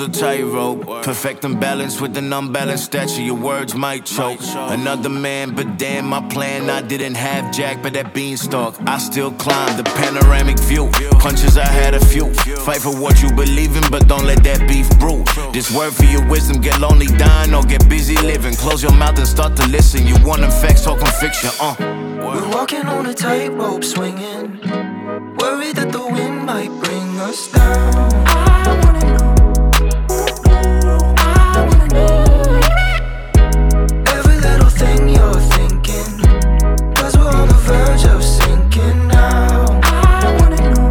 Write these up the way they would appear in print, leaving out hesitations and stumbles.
a tightrope. Perfecting balance with an unbalanced stature. Your words might choke. Another man, but damn, my plan. I didn't have Jack, but that beanstalk. I still climb the panoramic view. Punches, I had a few. Fight for what you believe in, but don't let that beef brew. This word for your wisdom, get lonely dying or get busy living. Close your mouth and start to listen. You want them facts, talking fiction, We're walking on a tightrope swinging, worried that the wind might bring us down. I wanna know, I wanna know every little thing you're thinking, 'cause we're on the verge of sinking now. I wanna know,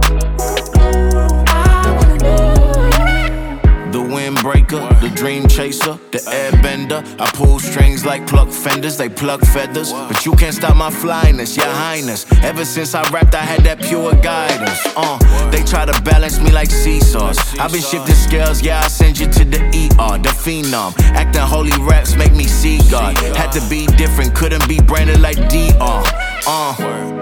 I wanna know. the windbreaker, the dream chaser, the airbender. I pull strings like pluck fenders, they pluck feathers. But you can't stop my flyness, your highness. Ever since I rapped, I had that pure guidance. They try to balance me like seesaws. I've been shifting scales, yeah, I send you to the ER, the phenom. Acting holy raps make me see God. Had to be different, couldn't be branded like DR.